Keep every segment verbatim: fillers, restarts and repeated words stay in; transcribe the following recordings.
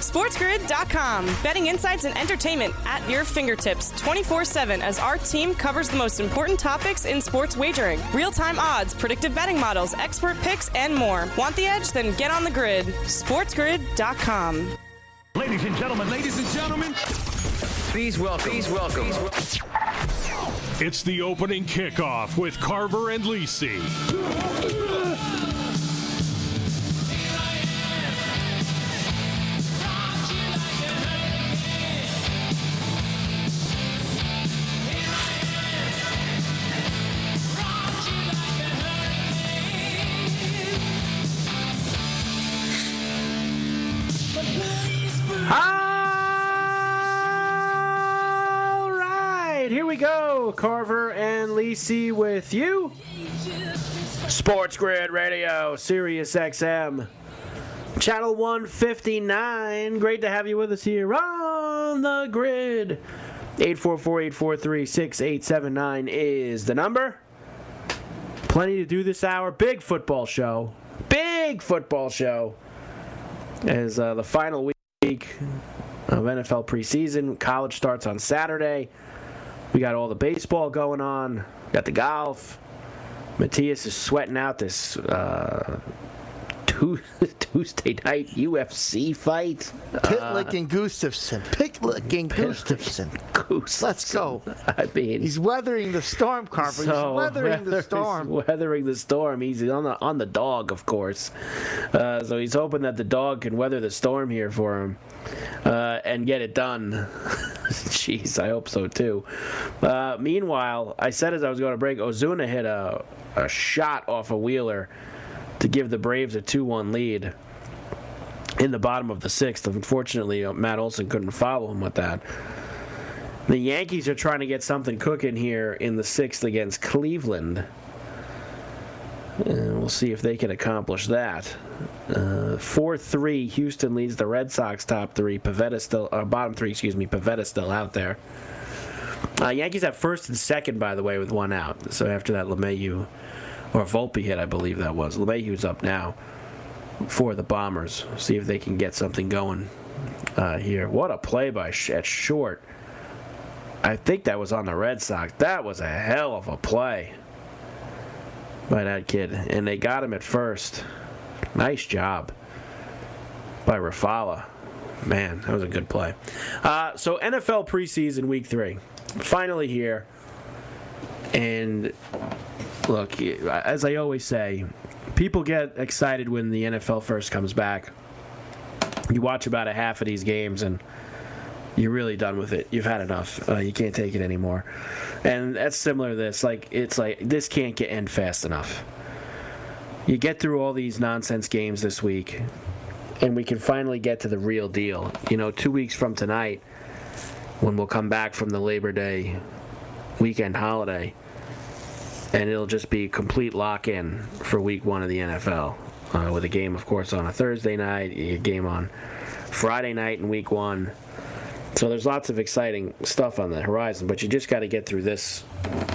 SportsGrid dot com. Betting insights and entertainment at your fingertips twenty-four seven as our team covers the most important topics in sports wagering. Real-time odds, predictive betting models, expert picks, and more. Want the edge? Then get on the grid. SportsGrid dot com. Ladies and gentlemen, ladies and gentlemen, please welcome, please welcome. It's the opening kickoff with Carver and Lisi. Here we go, Carver and Lisi with you. Sports Grid Radio, Sirius X M, Channel one fifty-nine. Great to have you with us here on the grid. eight four four, eight four three, six eight seven nine is the number. Plenty to do this hour. Big football show. Big football show. As uh, the final week of N F L preseason. College starts on Saturday. We got all the baseball going on. Got the golf. Matthias is sweating out this uh, Tuesday night U F C fight. Pitlick uh, and Gustafson. Pitlick and Gustafson. Gustafson. Let's go. I mean, he's weathering the storm, Carver. So he's weathering the storm. He's weathering the storm. He's on the on the dog, of course. Uh, so he's hoping that the dog can weather the storm here for him uh, and get it done. Jeez, I hope so too. Uh, meanwhile, I said as I was going to break, Ozuna hit a a shot off a Wheeler to give the Braves a two one lead in the bottom of the sixth. Unfortunately, uh, Matt Olson couldn't follow him with that. The Yankees are trying to get something cooking here in the sixth against Cleveland. And we'll see if they can accomplish that. Uh, four three, Houston leads the Red Sox top three. Pivetta still, uh, bottom three, excuse me. Pivetta still out there. Uh, Yankees have first and second, by the way, with one out. So after that LeMahieu, or Volpe hit, I believe that was. LeMahieu's up now for the Bombers. See if they can get something going uh, here. What a play by Sh- at short. I think that was on the Red Sox. That was a hell of a play by that kid. And they got him at first. Nice job by Rafala. Man, that was a good play. Uh, so N F L preseason week three. Finally here. And look, as I always say, people get excited when the N F L first comes back. You watch about a half of these games and you're really done with it. You've had enough. Uh, you can't take it anymore. And that's similar to this. Like, it's like, this can't get end fast enough. You get through all these nonsense games this week, and we can finally get to the real deal. You know, two weeks from tonight, when we'll come back from the Labor Day weekend holiday, and it'll just be a complete lock-in for week one of the N F L. Uh, with a game, of course, on a Thursday night, a game on Friday night in week one. So there's lots of exciting stuff on the horizon, but you just got to get through this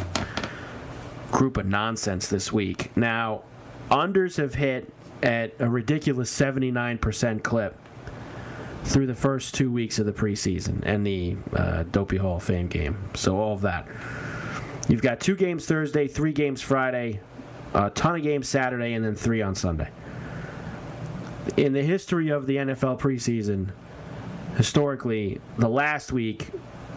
group of nonsense this week. Now, unders have hit at a ridiculous seventy-nine percent clip through the first two weeks of the preseason and the uh, Dopey Hall of Fame game. So all of that. You've got two games Thursday, three games Friday, a ton of games Saturday, and then three on Sunday. In the history of the N F L preseason, historically, the last week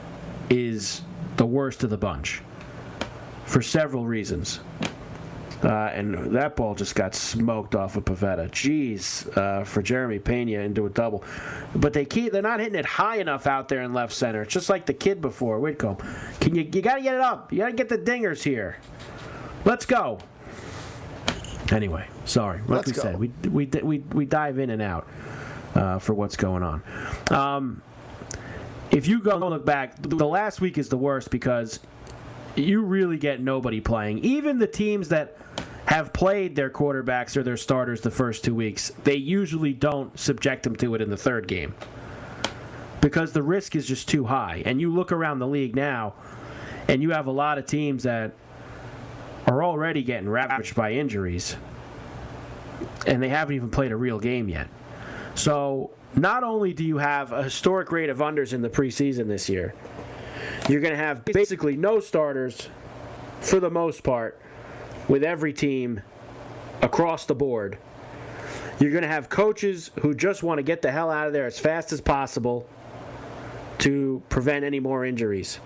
is the worst of the bunch for several reasons. Uh, and that ball just got smoked off of Pivetta. Jeez, uh, for Jeremy Pena into a double. But they keep, they're not hitting it high enough out there in left center. It's just like the kid before, Whitcomb. Can you, you got to get it up. You got to get the dingers here. Let's go. Anyway, sorry. Like Let's we go. said, we, we, we, we dive in and out uh, for what's going on. Um, if you go look back, the last week is the worst because you really get nobody playing. Even the teams that have played their quarterbacks or their starters the first two weeks, they usually don't subject them to it in the third game because the risk is just too high. And you look around the league now, and you have a lot of teams that are already getting ravaged by injuries, and they haven't even played a real game yet. So not only do you have a historic rate of unders in the preseason this year, you're going to have basically no starters for the most part with every team across the board. You're going to have coaches who just want to get the hell out of there as fast as possible to prevent any more injuries.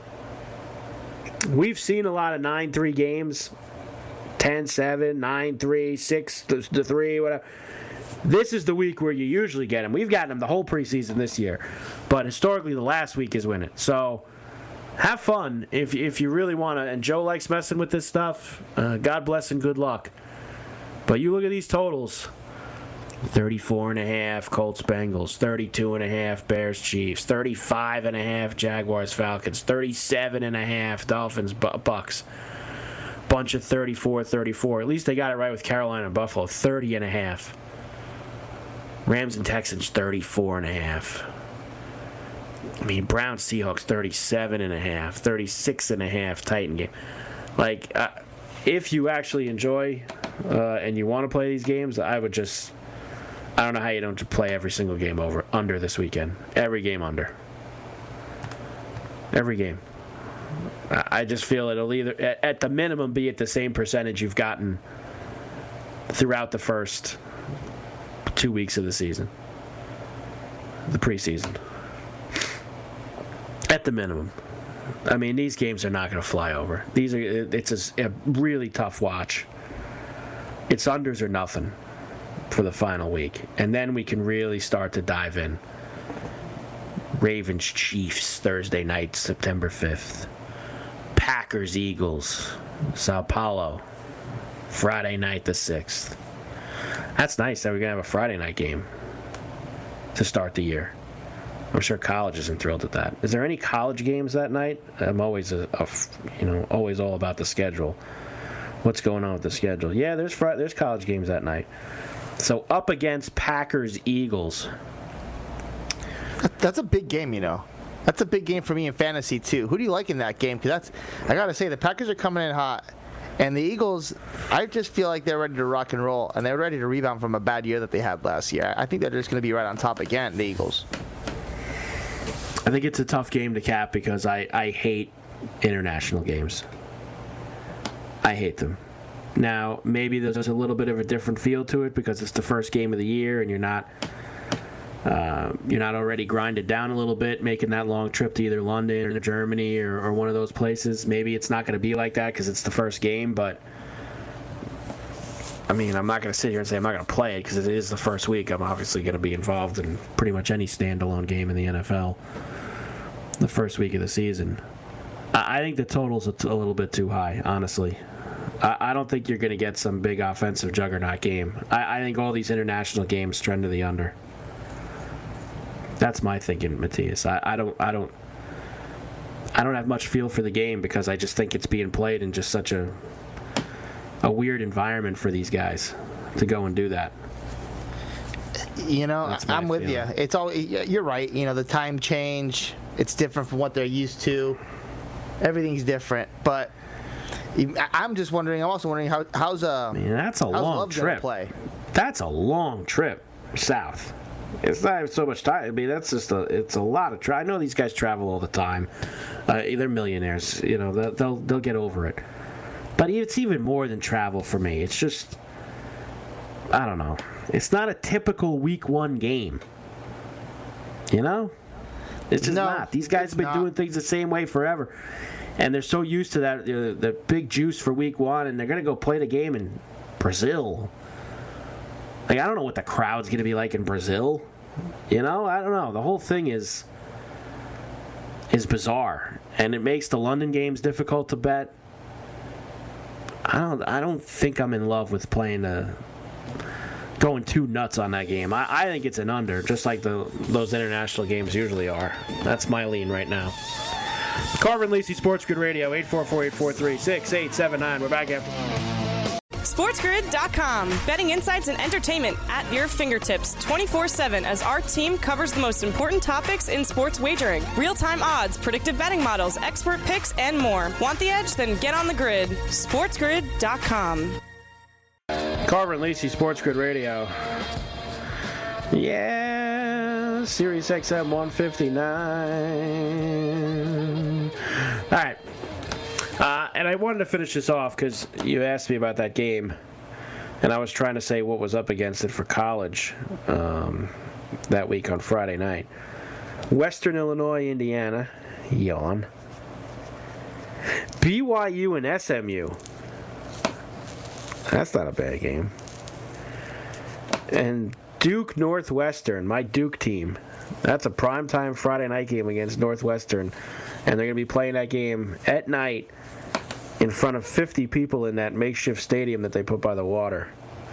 We've seen a lot of nine three games, ten seven, nine three, six to three, whatever. This is the week where you usually get them. We've gotten them the whole preseason this year, but historically the last week is when it. So have fun if if you really want to. And Joe likes messing with this stuff. Uh, God bless and good luck. But you look at these totals. thirty-four and a half Colts Bengals, thirty-two and a half Bears Chiefs, thirty-five and a half Jaguars Falcons, thirty-seven and a half Dolphins Bucks. Bunch of thirty-four thirty-four. At least they got it right with Carolina and Buffalo, thirty and a half. Rams and Texans, thirty-four and a half. I mean, Browns Seahawks, thirty-seven and a half, thirty-six and a half Titan game. Like, uh, if you actually enjoy uh, and you want to play these games, I would just, I don't know how you don't play every single game over under this weekend. Every game under. Every game. I just feel it'll either, at, at the minimum, be at the same percentage you've gotten throughout the first two weeks of the season. The preseason. At the minimum. I mean, these games are not going to fly over. These are. It's a, a really tough watch. It's unders or nothing for the final week. And then we can really start to dive in. Ravens Chiefs Thursday night, September fifth. Packers Eagles, Sao Paulo, Friday night the sixth. That's nice that we're going to have a Friday night game to start the year. I'm sure college isn't thrilled at that. Is there any college games that night? I'm always, a, a, you know, always all about the schedule. What's going on with the schedule? Yeah, there's fr- there's college games that night. So up against Packers Eagles. That's a big game, you know. That's a big game for me in fantasy too. Who do you like in that game? Because that's, I gotta say, the Packers are coming in hot, and the Eagles, I just feel like they're ready to rock and roll, and they're ready to rebound from a bad year that they had last year. I think they're just going to be right on top again, the Eagles. I think it's a tough game to cap because I, I hate international games. I hate them. Now, maybe there's a little bit of a different feel to it because it's the first game of the year and you're not uh, you're not already grinded down a little bit, making that long trip to either London or Germany or, or one of those places. Maybe it's not going to be like that because it's the first game, but I mean, I'm not going to sit here and say I'm not going to play it because it is the first week. I'm obviously going to be involved in pretty much any standalone game in the N F L the first week of the season. I, I think the total's a, t- a little bit too high, honestly. I, I don't think you're going to get some big offensive juggernaut game. I, I think all these international games trend to the under. That's my thinking, Matthias. I, I don't, I don't, I don't have much feel for the game because I just think it's being played in just such a, a weird environment for these guys to go and do that. You know, I'm with feeling. you. It's all you're right. You know, the time change. It's different from what they're used to. Everything's different, but I'm just wondering. I'm also wondering how how's uh. Man, that's a long trip. Play? That's a long trip south. It's not so much time. I mean, that's just a. It's a lot of travel. I know these guys travel all the time. Uh, they're millionaires. You know, they'll, they'll they'll get over it. But it's even more than travel for me. It's just, I don't know. It's not a typical week one game. You know? It's just no, not. These guys have been not. doing things the same way forever. And they're so used to that, uh, the big juice for week one, and they're going to go play the game in Brazil. Like, I don't know what the crowd's going to be like in Brazil. You know? I don't know. The whole thing is is bizarre. And it makes the London games difficult to bet. I don't. I don't think I'm in love with playing the going too nuts on that game. I, I think it's an under, just like the those international games usually are. That's my lean right now. Carver and Lisi, Sports Grid Radio, eight four four, eight four three, six eight seven nine. We're back after. sports grid dot com. Betting insights and entertainment at your fingertips twenty-four seven as our team covers the most important topics in sports wagering. Real-time odds, predictive betting models, expert picks, and more. Want the edge? Then get on the grid. sports grid dot com. Carver and Lisi, Sports Grid Radio. Yeah, Uh, Sirius X M one fifty-nine. All right. Uh, and I wanted to finish this off because you asked me about that game. And I was trying to say what was up against it for college um, that week on Friday night. Western Illinois, Indiana. Yawn. B Y U and S M U. That's not a bad game. And Duke Northwestern, my Duke team. That's a primetime Friday night game against Northwestern. And they're going to be playing that game at night in front of fifty people in that makeshift stadium that they put by the water.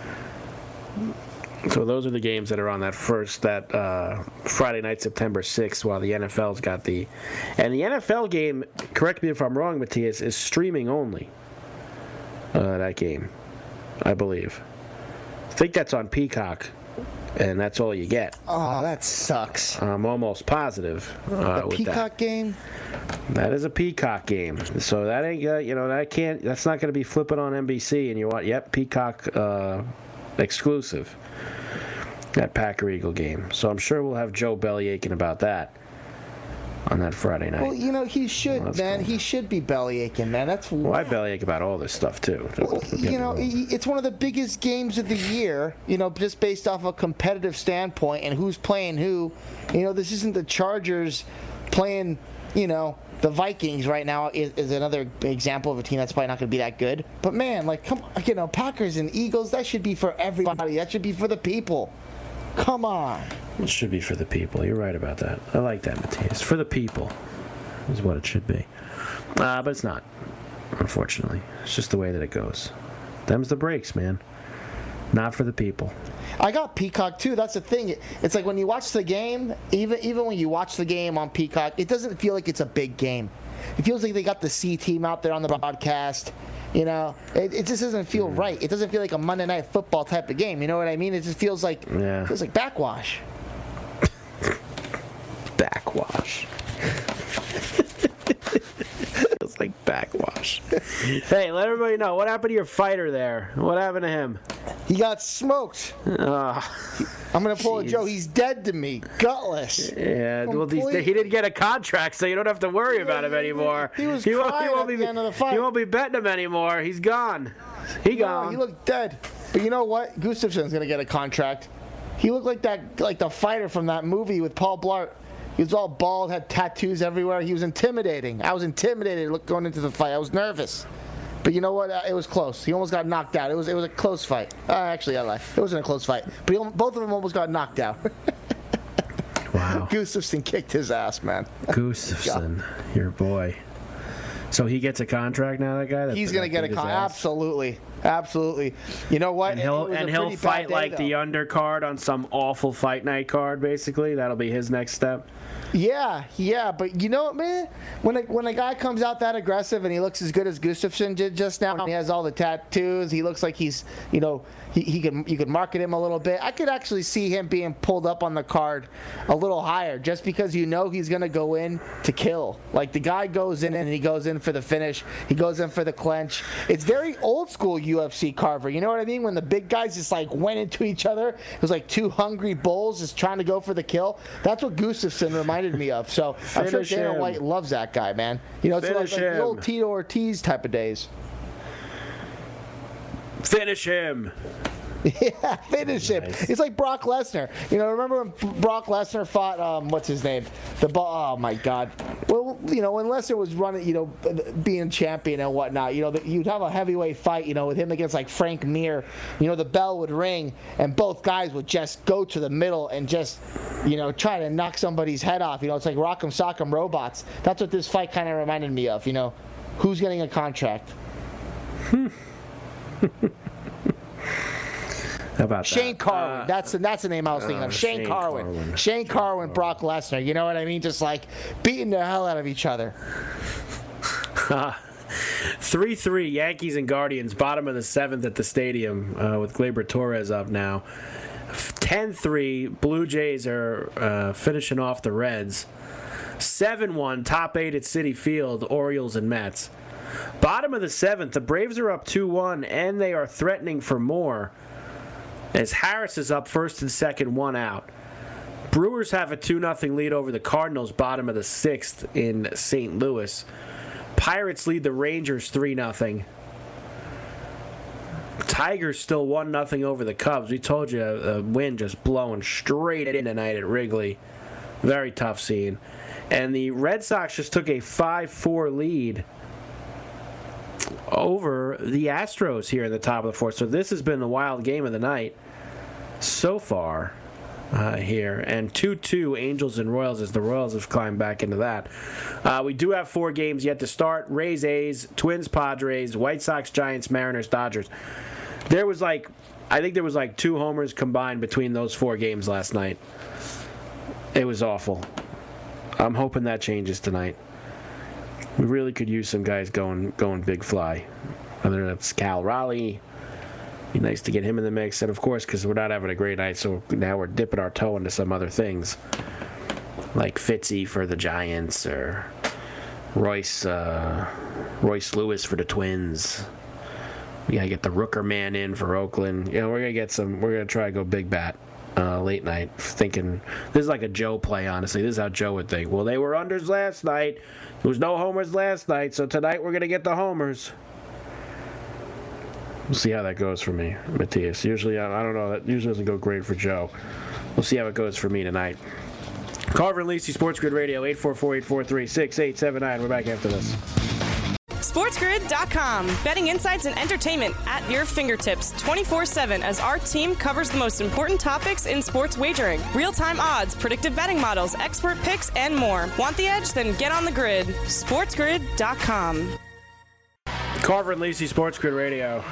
So those are the games that are on that first, that uh, Friday night, September sixth, while the N F L's got the... And the N F L game, correct me if I'm wrong, Matthias, is streaming only. Uh, that game, I believe. I think that's on Peacock, and that's all you get. Oh, that sucks. I'm almost positive. Uh, the with Peacock that. game? That is a Peacock game. So that ain't, uh, you know, that can't, that's not going to be flipping on N B C, and you want, yep, Peacock uh, exclusive. That Packer Eagle game. So I'm sure we'll have Joe bellyaching about that on that Friday night. Well, you know, he should, well, man. cool. He should be bellyaching, man. That's well, I bellyache about all this stuff, too. Well, you know, it's one of the biggest games of the year, you know, just based off a competitive standpoint and who's playing who. You know, this isn't the Chargers playing, you know, the Vikings right now is, is another example of a team that's probably not going to be that good. But, man, like, come on, you know, Packers and Eagles, that should be for everybody. That should be for the people. Come on. It should be for the people. You're right about that. I like that, Matthias. For the people is what it should be. Uh, but it's not, unfortunately. It's just the way that it goes. Them's the breaks, man. Not for the people. I got Peacock, too. That's the thing. It's like when you watch the game, even even when you watch the game on Peacock, it doesn't feel like it's a big game. It feels like they got the C team out there on the broadcast. You know, it, it just doesn't feel right. It doesn't feel like a Monday Night Football type of game. You know what I mean? It just feels like yeah. feels like backwash. Backwash. Feels like backwash. Hey, let everybody know. What happened to your fighter there? What happened to him? He got smoked. Uh, I'm going to pull geez. a Joe. He's dead to me. Gutless. Yeah, well, he's, Completely. he didn't get a contract, so you don't have to worry about him anymore. He was he won't, crying he won't at be, the end of the fight. He won't be betting him anymore. He's gone. He gone. No, he looked dead. But you know what? Gustafson's going to get a contract. He looked like that, like the fighter from that movie with Paul Blart. He was all bald, had tattoos everywhere. He was intimidating. I was intimidated look, going into the fight. I was nervous. But you know what? Uh, it was close. He almost got knocked out. It was it was a close fight. Uh, actually, I lied. It wasn't a close fight. But he, both of them almost got knocked out. Wow. Gustafsson kicked his ass, man. Gustafsson, your boy. So he gets a contract now, that guy? That, He's going to get a contract. Absolutely. Absolutely. You know what? And he'll, and he'll fight day, like though. the undercard on some awful fight night card, basically. That'll be his next step. Yeah, yeah, but you know what, man? When a, when a guy comes out that aggressive and he looks as good as Gustafsson did just now, he has all the tattoos. He looks like he's, you know, he, he could you could market him a little bit. I could actually see him being pulled up on the card a little higher, just because you know he's gonna go in to kill. Like the guy goes in and he goes in for the finish. He goes in for the clinch. It's very old school U F C Carver. You know what I mean? When the big guys just like went into each other, it was like two hungry bulls just trying to go for the kill. That's what Gustafsson reminded me of. So I'm sure Dana White loves that guy, man. You know, it's like, like the old Tito Ortiz type of days. Finish him. Yeah, finish him. Nice. It's like Brock Lesnar. You know, remember when Brock Lesnar fought, um, what's his name? The ball. Oh, my God. Well, you know, when Lesnar was running, you know, being champion and whatnot, you know, you'd have a heavyweight fight, you know, with him against, like, Frank Mir. You know, the bell would ring, and both guys would just go to the middle and just, you know, try to knock somebody's head off. You know, it's like Rock'em Sock'em Robots. That's what this fight kind of reminded me of, you know. Who's getting a contract? How about Shane that? Carwin. Uh, that's the, that's the name I was thinking uh, of. Shane, Shane Carwin. Carwin. Shane Carwin, Brock Lesnar. You know what I mean? Just like beating the hell out of each other. three three Yankees and Guardians, bottom of the seventh at the stadium uh, with Gleyber Torres up now. ten three Blue Jays are uh, finishing off the Reds. seven one top eight at Citi Field, Orioles and Mets. Bottom of the seventh, the Braves are up two one, and they are threatening for more as Harris is up first and second, one out. Brewers have a two nothing lead over the Cardinals, bottom of the sixth in Saint Louis. Pirates lead the Rangers three nothing. Tigers still one nothing over the Cubs. We told you a wind just blowing straight in tonight at Wrigley. Very tough scene. And the Red Sox just took a five four lead over the Astros here in the top of the fourth. So this has been the wild game of the night so far uh, here. And two two Angels and Royals as the Royals have climbed back into that. Uh, we do have four games yet to start. Rays, A's, Twins, Padres, White Sox, Giants, Mariners, Dodgers. There was like, I think there was like two homers combined between those four games last night. It was awful. I'm hoping that changes tonight. We really could use some guys going going big fly. Whether that's Cal Raleigh, be nice to get him in the mix. And of course, because we're not having a great night, so now we're dipping our toe into some other things, like Fitzy for the Giants or Royce uh, Royce Lewis for the Twins. We gotta get the Rooker man in for Oakland. You know, we're gonna get some. We're gonna try to go big bat uh, late night. Thinking this is like a Joe play. Honestly, this is how Joe would think. Well, they were unders last night. There was no homers last night, so tonight we're gonna get the homers. We'll see how that goes for me, Matthias. Usually, I, I don't know. That usually doesn't go great for Joe. We'll see how it goes for me tonight. Carver and Lisi, Sports Grid Radio, eight four four, eight four three, six eight seven nine. We're back after this. SportsGrid dot com. Betting insights and entertainment at your fingertips twenty-four seven as our team covers the most important topics in sports wagering. Real-time odds, predictive betting models, expert picks, and more. Want the edge? Then get on the grid. SportsGrid dot com. Carver and Lisi, Sports Grid Radio.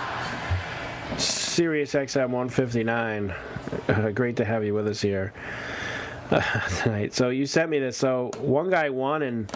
Sirius X M one fifty-nine. Uh, great to have you with us here uh, tonight. So you sent me this. So one guy won, and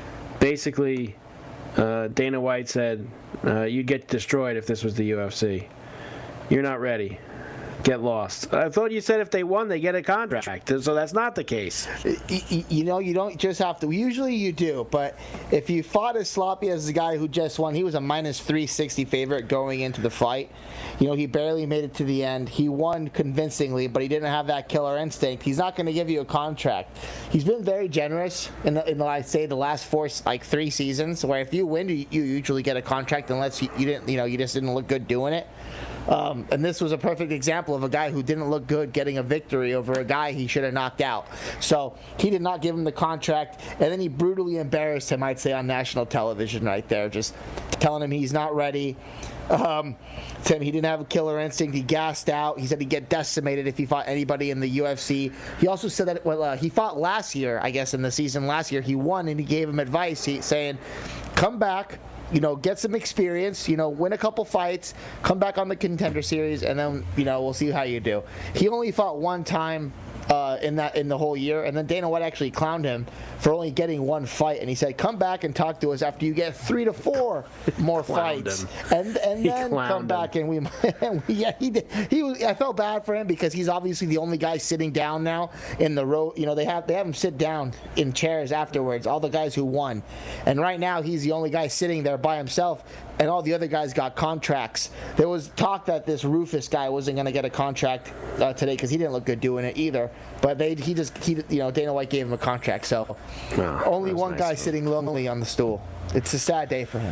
basically uh, Dana White said uh, you'd get destroyed if this was the U F C. You're not ready. Get lost. I thought you said if they won, they get a contract. So that's not the case. You, you know, you don't just have to. Usually you do, but if you fought as sloppy as the guy who just won, he was a minus three sixty favorite going into the fight. You know, he barely made it to the end. He won convincingly, but he didn't have that killer instinct. He's not going to give you a contract. He's been very generous in the, in the I say the last four, like three seasons, where if you win, you, you usually get a contract unless you, you didn't, you know, you just didn't look good doing it. Um, and this was a perfect example of a guy who didn't look good getting a victory over a guy he should have knocked out. So he did not give him the contract, and then he brutally embarrassed him, I'd say, on national television right there, just telling him he's not ready. Um, Tim, he didn't have a killer instinct. He gassed out. He said he'd get decimated if he fought anybody in the U F C. He also said that well, uh, he fought last year, I guess, in the season last year. He won, and he gave him advice, he, saying, come back, you know, get some experience, you know, win a couple fights, come back on the Contender Series, and then, you know, we'll see how you do. He only fought one time uh, in that in the whole year, and then Dana White actually clowned him for only getting one fight, and he said, come back and talk to us after you get three to four more fights, him. and and he then come him. back and we, and we yeah he did he was, I felt bad for him because he's obviously the only guy sitting down now in the row. You know, they have they have him sit down in chairs afterwards, all the guys who won, and right now he's the only guy sitting there by himself, and all the other guys got contracts. There was talk that this Rufus guy wasn't going to get a contract uh, today because he didn't look good doing it either. But they he just he you know Dana White gave him a contract, so oh, only one nice guy sitting lonely on the stool. It's a sad day for him.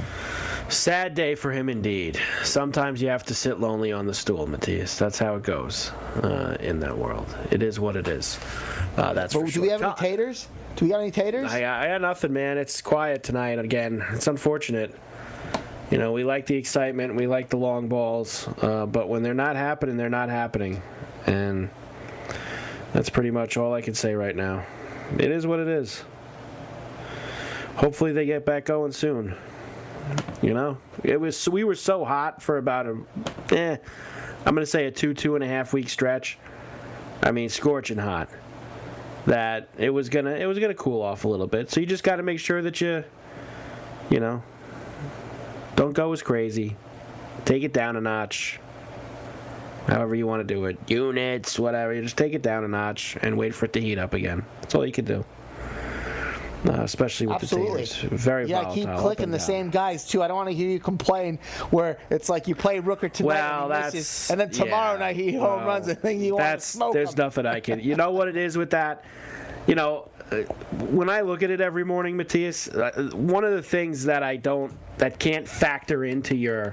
Sad day for him indeed. Sometimes you have to sit lonely on the stool, Matthias. That's how it goes uh, in that world. It is what it is. Uh, that's but for do sure. we have any taters? Do we got any taters? I, I got nothing, man. It's quiet tonight again. It's unfortunate. You know, we like the excitement, we like the long balls, uh, but when they're not happening, they're not happening. And that's pretty much all I can say right now. It is what it is. Hopefully they get back going soon. You know, it was we were so hot for about a, eh, I'm going to say a two, two and a half week stretch. I mean, scorching hot. That it was gonna it was gonna cool off a little bit. So you just got to make sure that you, you know, don't go as crazy. Take it down a notch. However you want to do it. Units, whatever. You just take it down a notch and wait for it to heat up again. That's all you can do. Uh, especially with Absolutely. the Tigers. Very yeah, volatile. keep up clicking and the down. same guys too. I don't want to hear you complain where it's like you play Rooker tonight Well, and, he that's misses, and then tomorrow yeah, night he home well, runs and then you want to that's smoke there's him. nothing I can. You know what it is with that? You know, uh, when I look at it every morning, Matthias, uh, one of the things that I don't that can't factor into your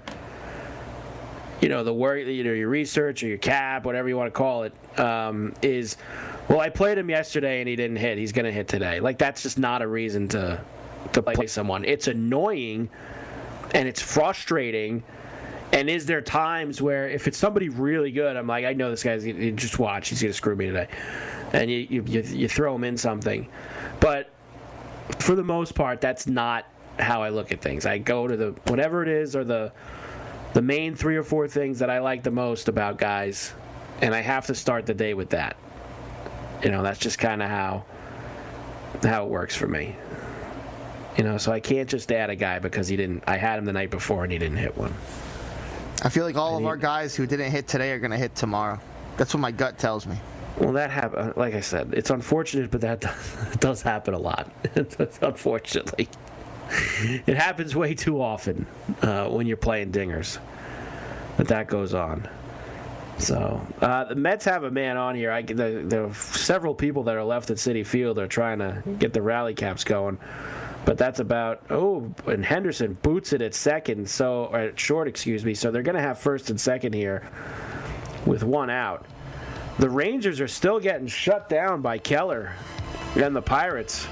you know, the work, you know, your research or your cap, whatever you want to call it, um, is, well, I played him yesterday and he didn't hit. He's going to hit today. Like, that's just not a reason to to play someone. It's annoying and it's frustrating. And is there times where if it's somebody really good, I'm like, I know this guy's gonna, just watch, he's going to screw me today. And you, you, you, you throw him in something. But for the most part, that's not how I look at things. I go to the, whatever it is, or the, the main three or four things that I like the most about guys, and I have to start the day with that. You know, that's just kind of how how it works for me. You know, so I can't just add a guy because he didn't. I had him the night before and he didn't hit one. I feel like all I of need, our guys who didn't hit today are going to hit tomorrow. That's what my gut tells me. Well, that happen. Like I said, it's unfortunate, but that does, does happen a lot. Unfortunately, it happens way too often uh, when you're playing dingers. But that goes on. So uh, the Mets have a man on here. I, the, there are several people that are left at Citi Field are trying to get the rally caps going, but that's about oh. And Henderson boots it at second, so or at short, excuse me. So they're going to have first and second here with one out. The Rangers are still getting shut down by Keller and the Pirates.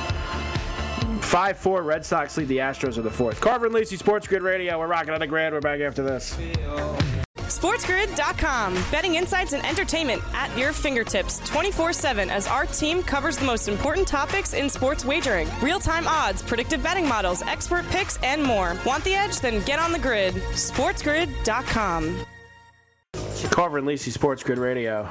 five four Red Sox lead the Astros in the fourth. Carver and Lacey, Sports Grid Radio. We're rocking on the grid. We're back after this. SportsGrid dot com. Betting insights and entertainment at your fingertips twenty-four seven as our team covers the most important topics in sports wagering. Real-time odds, predictive betting models, expert picks, and more. Want the edge? Then get on the grid. SportsGrid dot com. Carver and Lacey, Sports Grid Radio.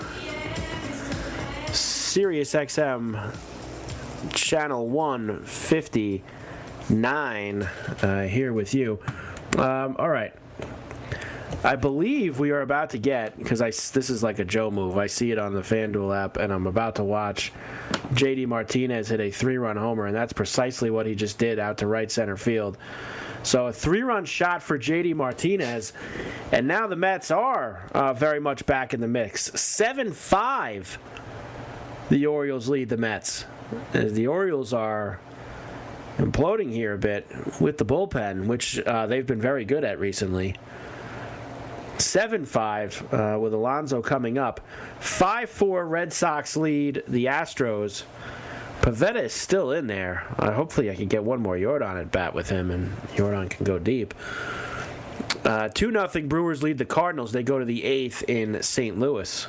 Sirius X M, channel one fifty-nine, uh, here with you. Um, all right. I believe we are about to get, because I, this is like a Joe move. I see it on the FanDuel app, and I'm about to watch J D Martinez hit a three-run homer, and that's precisely what he just did out to right center field. So a three-run shot for J D Martinez, and now the Mets are uh, very much back in the mix. seven five, the Orioles lead the Mets. As the Orioles are imploding here a bit with the bullpen, which uh, they've been very good at recently. seven five uh, with Alonso coming up. five four Red Sox lead the Astros. Pivetta is still in there. Uh, hopefully I can get one more Yordan at bat with him, and Yordan can go deep. Uh, two nothing Brewers lead the Cardinals. They go to the eighth in Saint Louis.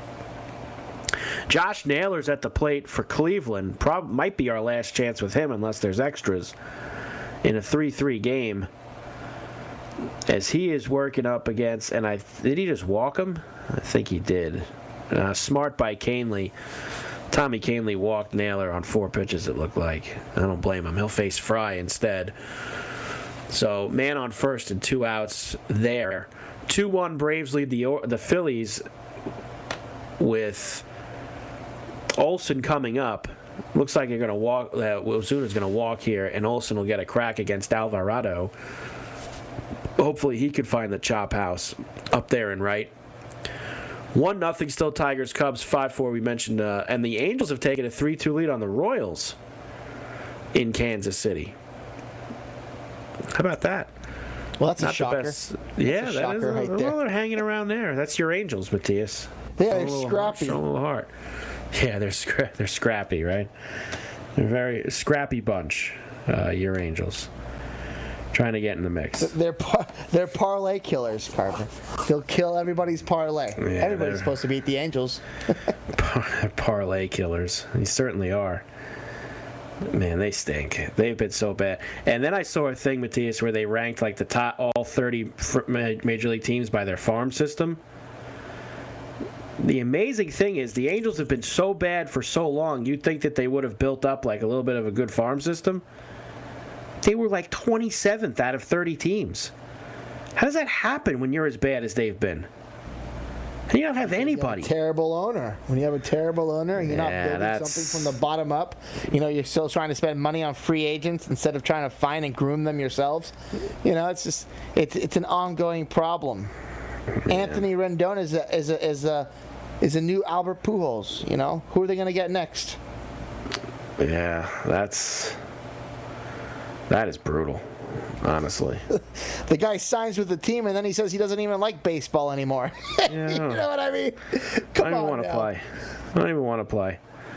Josh Naylor's at the plate for Cleveland. Prob- might be our last chance with him unless there's extras in a three three game. As he is working up against, and I did he just walk him? I think he did. Uh, smart by Canely. Tommy Canely walked Naylor on four pitches, it looked like. I don't blame him. He'll face Fry instead. So, man on first and two outs there. two one Braves lead the the Phillies with Olsen coming up. Looks like you're going to walk. Uh, Ozuna's going to walk here, and Olsen will get a crack against Alvarado. Hopefully he could find the chop house up there and right. one nothing still Tigers, Cubs, five four we mentioned. Uh, and the Angels have taken a three two lead on the Royals in Kansas City. How about that? Well, that's Not a shocker. the best. Yeah, a that shocker is. A, right well, there. they're hanging around there. That's your Angels, Matthias. They're Show a little heart, scrappy. show a little heart. Yeah, they're scra- they're scrappy, right? They're a very scrappy bunch, uh, your Angels. Trying to get in the mix. They're par- they're parlay killers, Carver. They'll kill everybody's parlay. Yeah, Everybody's they're- supposed to beat the Angels. Par- parlay killers. They certainly are. Man, they stink. They've been so bad. And then I saw a thing, Matthias, where they ranked like the top all thirty major league teams by their farm system. The amazing thing is the Angels have been so bad for so long, you'd think that they would have built up like a little bit of a good farm system. They were like twenty-seventh out of thirty teams. How does that happen when you're as bad as they've been? And you don't have anybody. You have a terrible owner. When you have a terrible owner and you're Yeah, not building that's- something from the bottom up, you know, you're still trying to spend money on free agents instead of trying to find and groom them yourselves. You know, it's just it's it's an ongoing problem. Yeah. Anthony Rendon is a is a is a is a new Albert Pujols. You know, who are they going to get next? Yeah, that's that is brutal. Honestly, the guy signs with the team and then he says he doesn't even like baseball anymore. Yeah, you know what I mean? I Come don't even on want to now. play. I don't even want to play.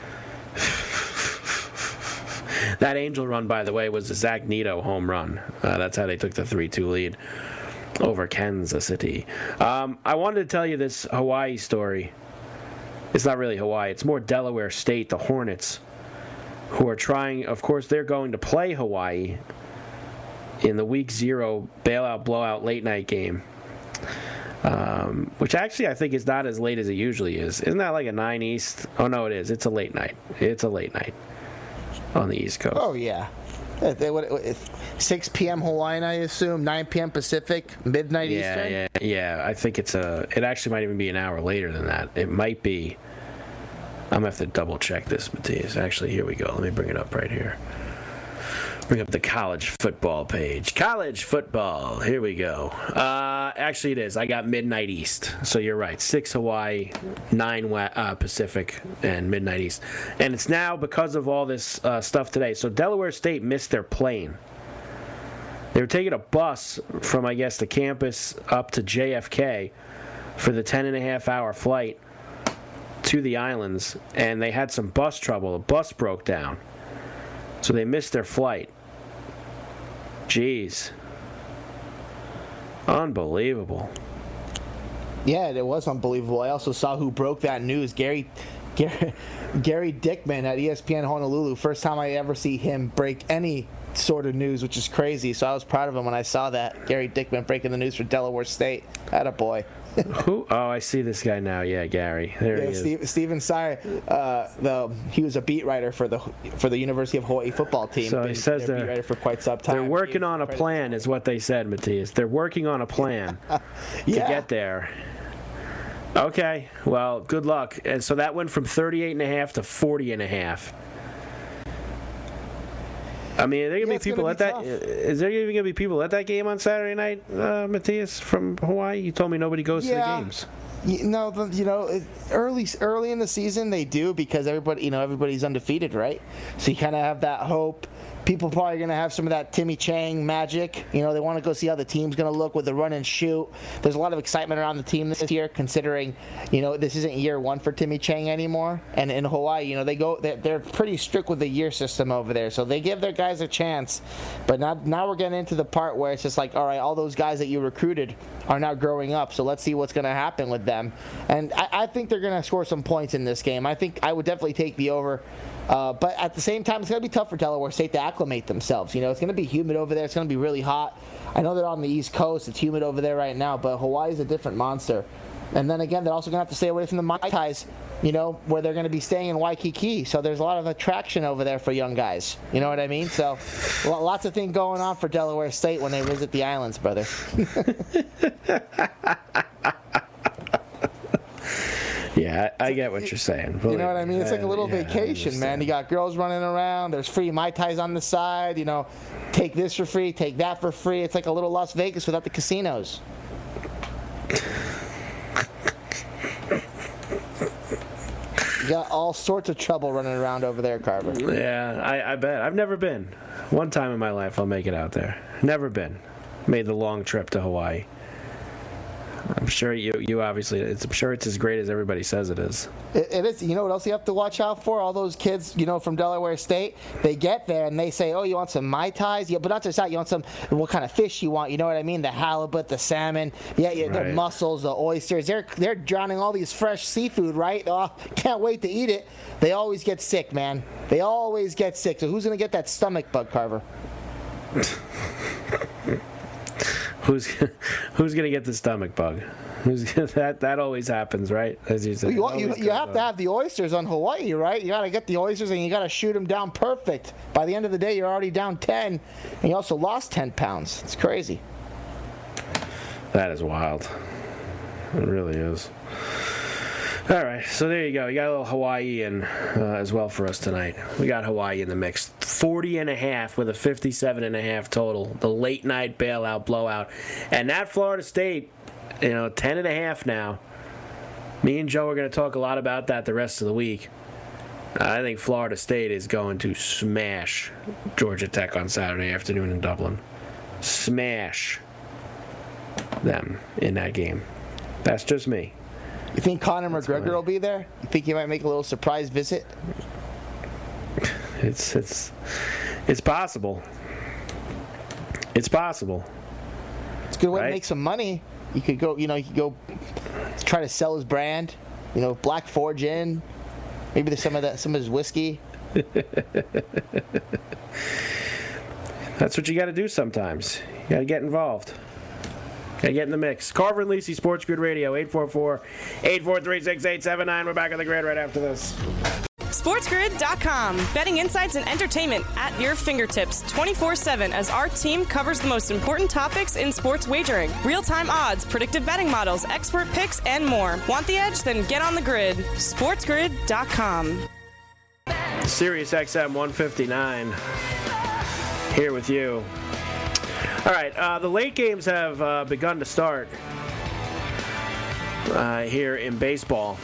That Angel run, by the way, was a Zach Neto home run. Uh, that's how they took the three two lead over Kansas City. Um, I wanted to tell you this Hawaii story. It's not really Hawaii. It's more Delaware State, the Hornets, who are trying, of course, they're going to play Hawaii in the week zero bailout blowout late night game, um, which actually I think is not as late as it usually is. Isn't that like a nine East? Oh, no, it is. It's a late night. It's a late night on the East Coast. Oh, yeah. Uh, they- what- what- six p.m. Hawaiian, I assume, nine p.m. Pacific, midnight yeah, Eastern? yeah, yeah. I think it's a. It actually might even be an hour later than that. It might be. I'm gonna have to double check this, Matthias. Actually, here we go. Let me bring it up right here. Bring up the college football page. College football. Here we go. Uh, actually, it is. I got midnight East. So you're right. Six Hawaii, nine uh, Pacific, and midnight East. And it's now because of all this uh, stuff today. So Delaware State missed their plane. They were taking a bus from, I guess, the campus up to J F K for the ten and a half hour flight to the islands, and they had some bus trouble. The bus broke down, so they missed their flight. Jeez. Unbelievable. Yeah, it was unbelievable. I also saw who broke that news. Gary, Gary, Gary Dickman at E S P N Honolulu. First time I ever see him break any sort of news, which is crazy. So I was proud of him when I saw that. Gary Dickman breaking the news for Delaware State. Attaboy. Who? Oh, I see this guy now. Yeah, Gary. There Yeah, he is. Steve, Steven Sire, uh, the he was a beat writer for the for the University of Hawaii football team. So he Been says their they're- beat writer for quite some time. They're working Gave on a credit. plan, is what they said, Matthias. They're working on a plan to Yeah. get there. Okay, well, good luck. And so that went from thirty-eight and a half to forty and a half. I mean, are there Yeah, gonna it's be people gonna at be that? tough. Is there even gonna be people at that game on Saturday night, uh, Matthias, from Hawaii? You told me nobody goes to Yeah. the games. You know, the, you know, it- early early in the season they do because everybody, you know, everybody's undefeated, right? So you kind of have that hope. People probably going to have some of that Timmy Chang magic. You know, they want to go see how the team's going to look with the run and shoot. There's a lot of excitement around the team this year, considering, you know, this isn't year one for Timmy Chang anymore. And in Hawaii, you know, they go, they're, they're pretty strict with the year system over there, so they give their guys a chance. But now, now we're getting into the part where it's just like, all right, all those guys that you recruited are now growing up, so let's see what's going to happen with them. And I, I think they're going to score some points in this game. I think I would definitely take the over. Uh, but at the same time, it's going to be tough for Delaware State to acclimate themselves. You know, it's going to be humid over there. It's going to be really hot. I know they're on the East Coast. It's humid over there right now, but Hawaii's a different monster. And then again, they're also going to have to stay away from the Mai Tais, you know, where they're going to be staying in Waikiki. So there's a lot of attraction over there for young guys. You know what I mean? So lo- lots of things going on for Delaware State when they visit the islands, brother. Yeah, I, I get what you're saying. You know what I mean? It's like a little Yeah, I vacation, man. understand. You got girls running around. There's free Mai Tais on the side. You know, take this for free, take that for free. It's like a little Las Vegas without the casinos. You got all sorts of trouble running around over there, Carver. Yeah, I, I bet. I've never been. One time in my life I'll make it out there. Never been. Made the long trip to Hawaii. I'm sure you you obviously, it's, I'm sure it's as great as everybody says it is. It, it is. You know what else you have to watch out for? All those kids, you know, from Delaware State, they get there and they say, "Oh, you want some Mai Tais?" Yeah, but not just that. You want some, what kind of fish you want? You know what I mean? The halibut, the salmon, yeah, yeah, the Right. mussels, the oysters. They're they're drowning all these fresh seafood, right? Oh, can't wait to eat it. They always get sick, man. They always get sick. So who's gonna get that stomach bug, Carver? Who's who's gonna get the stomach bug? Who's that? That always happens, right? As you said, You, it you, always you goes have on. to have the oysters on Hawaii, right? You got to get the oysters and you got to shoot them down perfect. By the end of the day, you're already down ten, and you also lost ten pounds. It's crazy. That is wild. It really is. All right, so there you go. You got a little Hawaii in uh, as well for us tonight. We got Hawaii in the mix. forty and a half with a fifty-seven and a half total. The late night bailout blowout. And that Florida State, you know, ten and a half now. Me and Joe are going to talk a lot about that the rest of the week. I think Florida State is going to smash Georgia Tech on Saturday afternoon in Dublin. Smash them in that game. That's just me. You think Conor That's McGregor funny. will be there? You think he might make a little surprise visit? It's it's it's possible. It's possible. It's a good way Right. to make some money. You could go, you know, you could go try to sell his brand. You know, Black Forge in. Maybe there's some of that, some of his whiskey. That's what you got to do sometimes. You got to get involved. Got to get in the mix. Carver and Lisi, Sports Grid Radio, eight four four, eight four three, six eight seven nine. We're back on the grid right after this. SportsGrid dot com. Betting insights and entertainment at your fingertips twenty-four seven as our team covers the most important topics in sports wagering. Real-time odds, predictive betting models, expert picks, and more. Want the edge? Then get on the grid. SportsGrid dot com. Sirius X M one fifty-nine here with you. All right, uh, the late games have uh, begun to start uh, here in baseball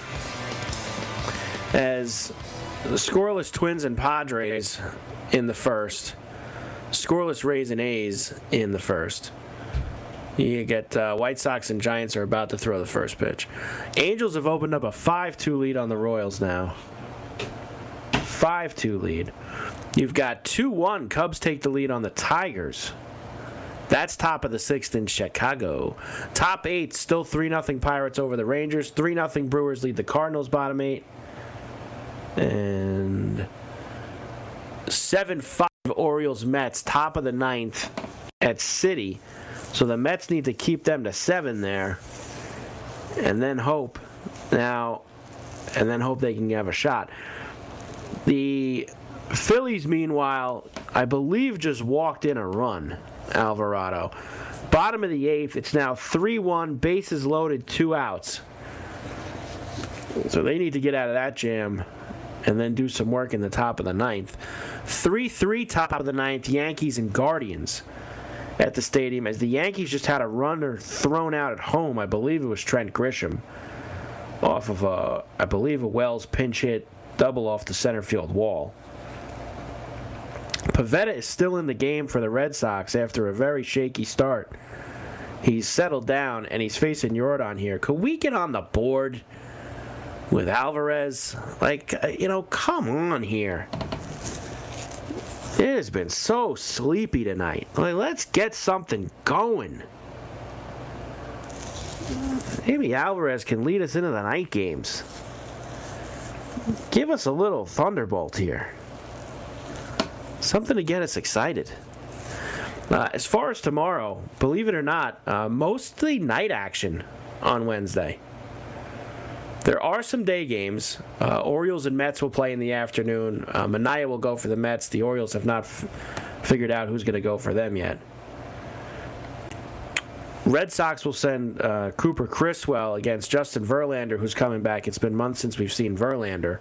as the scoreless Twins and Padres in the first, scoreless Rays and A's in the first. You get uh, White Sox and Giants are about to throw the first pitch. Angels have opened up a five two lead on the Royals now. five two lead. You've got two one. Cubs take the lead on the Tigers. That's top of the sixth in Chicago. Top eight, still three nothing Pirates over the Rangers. three nothing Brewers lead the Cardinals, bottom eight. And seven five Orioles Mets, top of the ninth at City. So the Mets need to keep them to seven there. And then hope. Now, and then hope they can have a shot. The Phillies, meanwhile, I believe just walked in a run, Alvarado. Bottom of the eighth, it's now three one, bases loaded, two outs. So they need to get out of that jam and then do some work in the top of the ninth. three three top of the ninth, Yankees and Guardians at the stadium, as the Yankees just had a runner thrown out at home. I believe it was Trent Grisham off of, a, I believe, a Wells pinch hit double off the center field wall. Pivetta is still in the game for the Red Sox after a very shaky start. He's settled down, and he's facing Yordan here. Could we get on the board with Alvarez? Like, you know, come on here. It has been so sleepy tonight. Like, let's get something going. Maybe Alvarez can lead us into the night games. Give us a little thunderbolt here. Something to get us excited. Uh, as far as tomorrow, believe it or not, uh, mostly night action on Wednesday. There are some day games. Uh, Orioles and Mets will play in the afternoon. Uh, Minaya will go for the Mets. The Orioles have not f- figured out who's going to go for them yet. Red Sox will send uh, Cooper Criswell against Justin Verlander, who's coming back. It's been months since we've seen Verlander.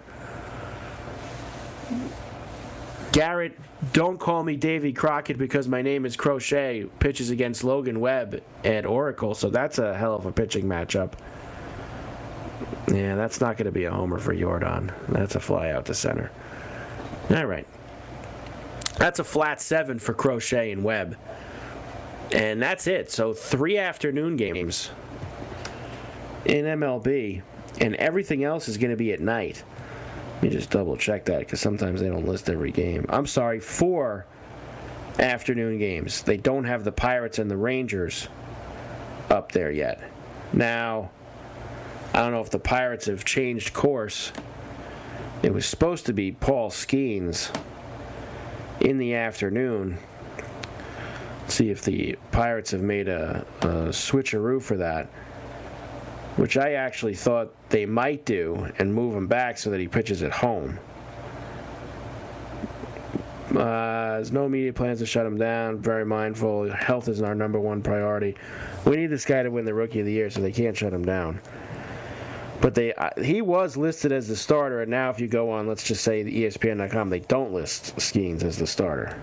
Garrett, don't call me Davy Crockett because my name is Crochet, pitches against Logan Webb at Oracle, so that's a hell of a pitching matchup. Yeah, that's not going to be a homer for Yordan. That's a fly out to center. All right. That's a flat seven for Crochet and Webb. And that's it. So three afternoon games in M L B, and everything else is going to be at night. Let me just double check that because sometimes they don't list every game. I'm sorry, four afternoon games. They don't have the Pirates and the Rangers up there yet. Now, I don't know if the Pirates have changed course. It was supposed to be Paul Skeens in the afternoon. See if the Pirates have made a, a switcheroo for that, which I actually thought they might do and move him back so that he pitches at home. Uh, Uh, there's no immediate plans to shut him down. Very mindful. Health is our number one priority. We need this guy to win the Rookie of the Year, so they can't shut him down. But they, uh, he was listed as the starter, and now if you go on, let's just say the E S P N dot com, they don't list Skeens as the starter.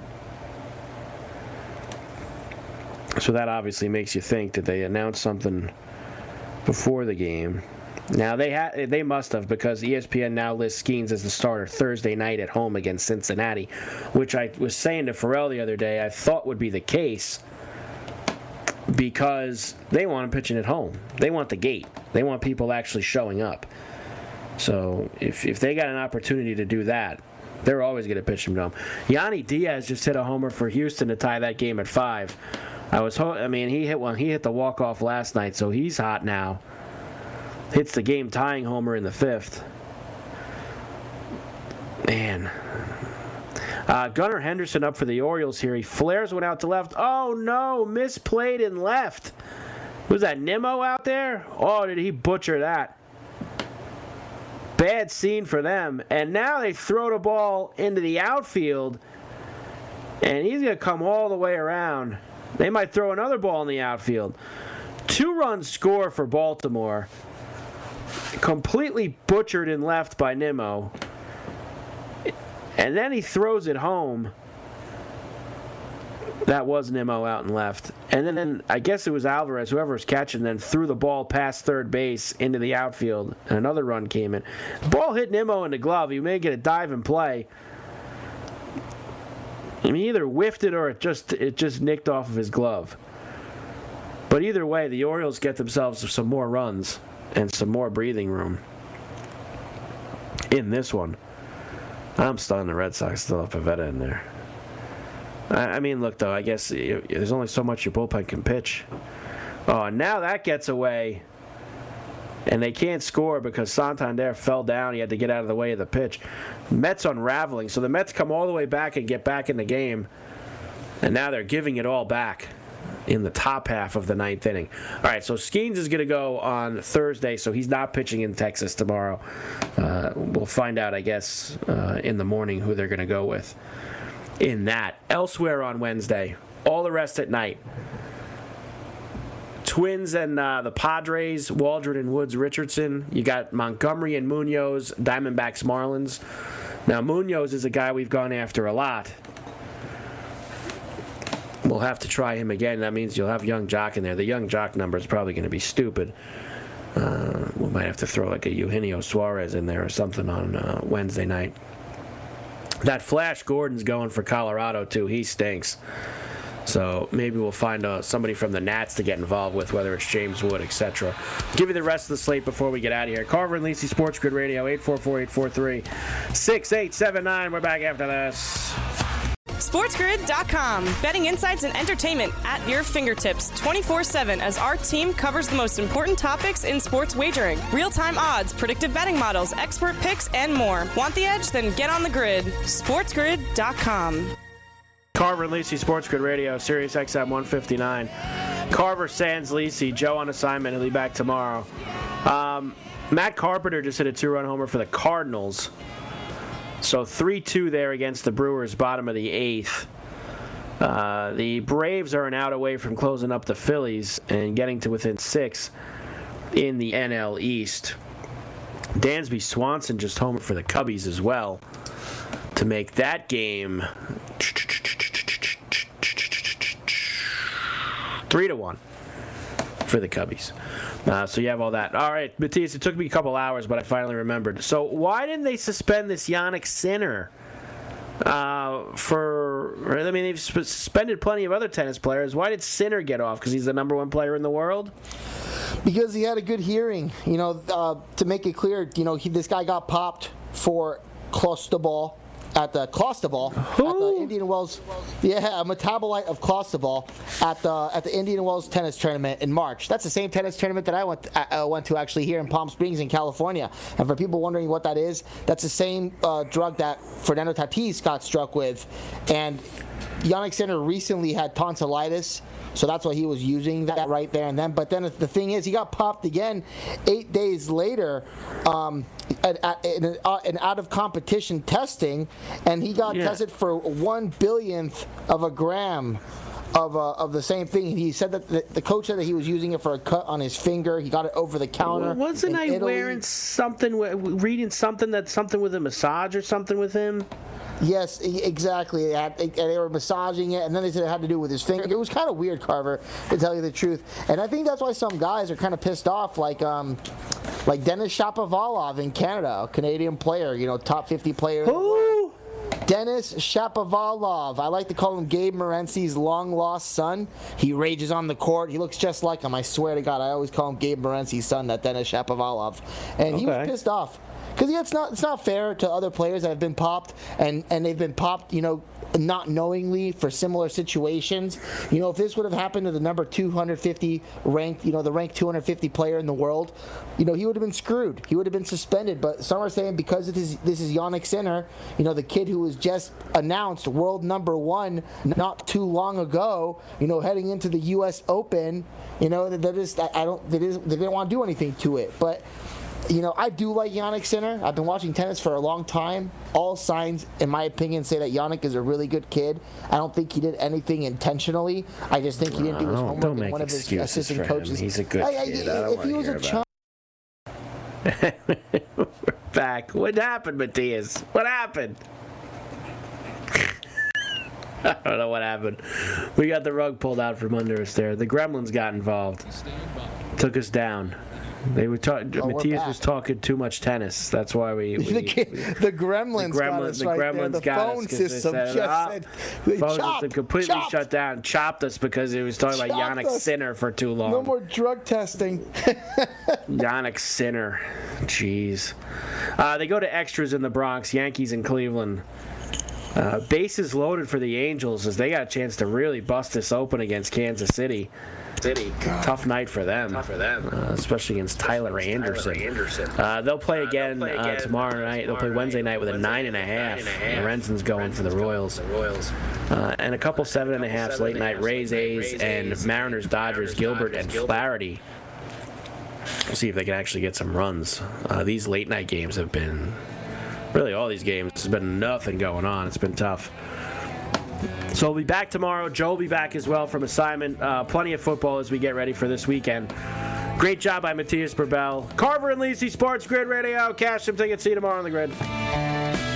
So that obviously makes you think that they announced something before the game. Now, they ha- they must have, because E S P N now lists Skeens as the starter Thursday night at home against Cincinnati, which I was saying to Pharrell the other day I thought would be the case because they want him pitching at home. They want the gate. They want people actually showing up. So if if they got an opportunity to do that, they're always going to pitch him home. Yanni Diaz just hit a homer for Houston to tie that game at five. I was, ho- I mean, he hit one. He hit the walk-off last night, so he's hot now. Hits the game-tying homer in the fifth. Man. Uh, Gunnar Henderson up for the Orioles here. He flares one out to left. Oh, no. Misplayed in left. Was that Nimmo out there? Oh, did he butcher that? Bad scene for them. And now they throw the ball into the outfield. And he's going to come all the way around. They might throw another ball in the outfield. Two-run score for Baltimore. Completely butchered in left by Nimmo. And then he throws it home. That was Nimmo out and left. And then, then I guess it was Alvarez, whoever was catching, then threw the ball past third base into the outfield. And another run came in. The ball hit Nimmo in the glove. He may get a dive and play. I mean, either whiffed it or it just it just nicked off of his glove. But either way, the Orioles get themselves some more runs and some more breathing room in this one. I'm stunned the Red Sox still have Pivetta in there. I, I mean, look, though, I guess you, there's only so much your bullpen can pitch. Oh, and now that gets away. And they can't score because Santander fell down. He had to get out of the way of the pitch. Mets unraveling. So the Mets come all the way back and get back in the game. And now they're giving it all back in the top half of the ninth inning. All right, so Skeens is going to go on Thursday, so he's not pitching in Texas tomorrow. Uh, we'll find out, I guess, uh, in the morning who they're going to go with in that. Elsewhere on Wednesday, all the rest at night. Twins and uh, the Padres, Waldron and Woods Richardson. You got Montgomery and Munoz, Diamondbacks Marlins. Now, Munoz is a guy we've gone after a lot. We'll have to try him again. That means you'll have Young Jock in there. The Young Jock number is probably going to be stupid. Uh, we might have to throw like a Eugenio Suarez in there or something on uh, Wednesday night. That Flash Gordon's going for Colorado, too. He stinks. So maybe we'll find uh, somebody from the Nats to get involved with, whether it's James Wood, et cetera. Give you the rest of the slate before we get out of here. Carver and Lisi, Sports Grid Radio, eight four four, eight four three, six eight seven nine. We're back after this. SportsGrid dot com. Betting insights and entertainment at your fingertips twenty-four seven as our team covers the most important topics in sports wagering. Real-time odds, predictive betting models, expert picks, and more. Want the edge? Then get on the grid. SportsGrid dot com. Carver and Lisi, Sports Grid Radio, Sirius X M one fifty-nine. Carver, Sands, Lisi, Joe on assignment. He'll be back tomorrow. Um, Matt Carpenter just hit a two-run homer for the Cardinals. So three two there against the Brewers, bottom of the eighth. Uh, the Braves are an out away from closing up the Phillies and getting to within six in the N L East. Dansby Swanson just homered for the Cubbies as well to make that game three to one for the Cubbies. Uh, so you have all that. All right, Matthias, it took me a couple hours, but I finally remembered. So why didn't they suspend this Yannick Sinner uh, for, I mean, they've suspended plenty of other tennis players. Why did Sinner get off? Because he's the number one player in the world? Because he had a good hearing. You know, uh, to make it clear, you know, he, this guy got popped for Clostebol. At the Clostebol, at the Indian Wells, yeah, a metabolite of Clostebol at the at the Indian Wells tennis tournament in March. That's the same tennis tournament that I went uh, went to actually here in Palm Springs in California. And for people wondering what that is, that's the same uh, drug that Fernando Tatis got struck with. And Yannick Sinner recently had tonsillitis, so that's why he was using that right there and then. But then the thing is, he got popped again eight days later. Um, an, an, an out of competition testing, and he got Yeah. tested for one billionth of a gram of uh, of the same thing. He said that the, the coach said that he was using it for a cut on his finger. He got it over the counter. Wasn't in I Italy. wearing something, reading something that something with a massage or something with him? Yes, e- exactly. They, had, they, they were massaging it, and then they said it had to do with his finger. It was kind of weird, Carver, to tell you the truth. And I think that's why some guys are kind of pissed off, like um, like Denis Shapovalov in Canada, a Canadian player, you know, top fifty player. Who? Denis Shapovalov. I like to call him Gabe Morency's long-lost son. He rages on the court. He looks just like him. I swear to God, I always call him Gabe Morency's son, that Denis Shapovalov. And he was Okay. pissed off. Because yeah, it's not it's not fair to other players that have been popped, and, and they've been popped, you know, not knowingly for similar situations. You know, if this would have happened to the number two hundred fifty ranked, you know, the ranked two hundred fifty player in the world, you know, he would have been screwed. He would have been suspended. But some are saying because it is, this is Yannick Sinner, you know, the kid who was just announced world number one not too long ago, you know, heading into the U S Open, you know, that is, I I don't, they didn't, they didn't want to do anything to it. But you know, I do like Yannick Sinner. I've been watching tennis for a long time. All signs, in my opinion, say that Yannick is a really good kid. I don't think he did anything intentionally. I just think he didn't do his Don't- homework. don't and make one of his excuses assistant for him. coaches. He's a good I- I- kid. I don't if wanna he was hear a about chump, We're back. What happened, Matthias? What happened? I don't know what happened. We got the rug pulled out from under us there. The Gremlins got involved. Took us down. They were talking. we're Matthias back. was talking too much tennis. That's why we. we the, ki- the Gremlins, the got Gremlins, us the right there. Gremlins The got phone us 'cause they system said, just "Ah." said, they phone chopped, system completely chopped. shut down, chopped us because he was talking about Chopped Yannick us. Sinner for too long. No more drug testing. Yannick Sinner. Jeez. Uh, they go to extras in the Bronx, Yankees in Cleveland. Uh, bases loaded for the Angels as they got a chance to really bust this open against Kansas City. City. Tough night for them, Tough for them. uh, especially against Tyler Anderson. Tyler Anderson. Uh, they'll play Uh, they'll again, play uh, again, tomorrow uh, night. They'll play tomorrow Wednesday night night with a Wednesday nine and a half. nine and a half. Lorenzen's going for the Royals. The Royals. Uh, and a couple seven and a halves seven late and a night halves, Rays, late night A's, Rays, and A's, Mariners, Dodgers, Mariners, Gilbert, Dodgers, and Gilbert. Flaherty. We'll see if they can actually get some runs. Uh, these late night games have been, really all these games, there's been nothing going on. It's been tough. So we'll be back tomorrow. Joe will be back as well from assignment. Uh, plenty of football as we get ready for this weekend. Great job by Matthias Burbell. Carver and Lisi, Sports Grid Radio. Cash some tickets. See you tomorrow on the grid.